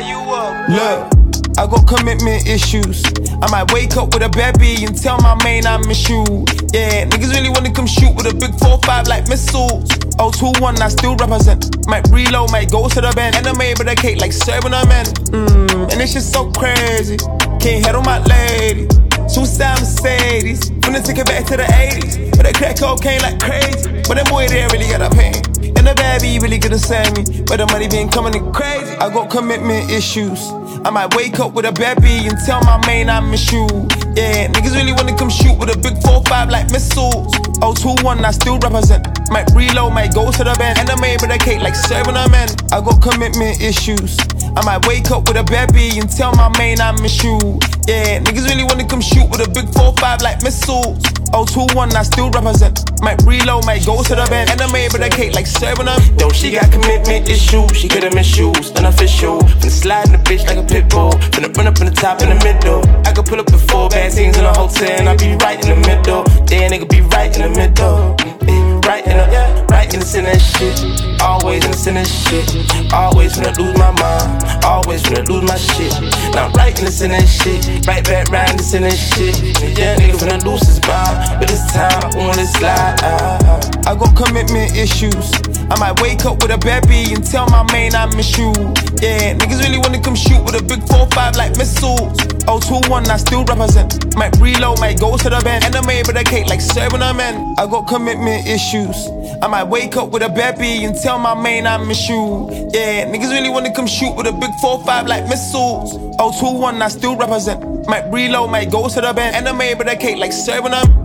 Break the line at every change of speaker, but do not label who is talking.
you up.
Look, I got commitment issues. I might wake up with a baby and tell my main I miss you. Yeah, niggas really wanna come shoot with a big 4-5 like missiles. 021, I still represent. Might reload, might go to the band. And I made with a cake like serving a man. And it's just so crazy. Can't handle my lady. Suicide Mercedes. Finna take it back to the 80s. But they crack cocaine like crazy. But that boy there really got a pain. And the baby really gonna send me. But the money been coming in crazy. I got commitment issues. I might wake up with a baby and tell my main I miss you. Yeah, niggas really wanna come shoot with a big 4-5 like missiles. 021, I still represent. Might reload, might go to the band. And I made with a cake like serving a man. I got commitment issues. I might wake up with a baby and tell my main I miss you. Yeah, niggas really wanna come shoot with a big 4-5 like missiles. 021, I still represent. Might reload, might go to the band. And I made with a cake like serving a man.
Yo, she got commitment issues. She could've missed shoes, unofficial. Finna slide in the bitch like a pit bull. Finna run up in the top in the middle. I could pull up with 4 bad things in a hotel and I be right in the middle. Yeah, nigga be right in the middle. Right in the center of shit. Always in the center of shit. Always finna lose my mind. Always finna lose my shit. Now I'm right in the center of shit. Right back round the center of shit. Yeah, nigga finna lose his mind. But this time I wanna slide.
I got commitment issues. I might wake up with a baby and tell my main I miss you. Yeah, niggas really wanna come shoot with a big 4-5 like missiles. 021, I still represent. Might reload, might go to the band. And I made with a cake like serving a man. I got commitment issues. I might wake up with a baby and tell my main I miss you. Yeah, niggas really wanna come shoot with a big 4-5 like missiles. 021, I still represent. Might reload, might go to the band. And I made with a cake like serving a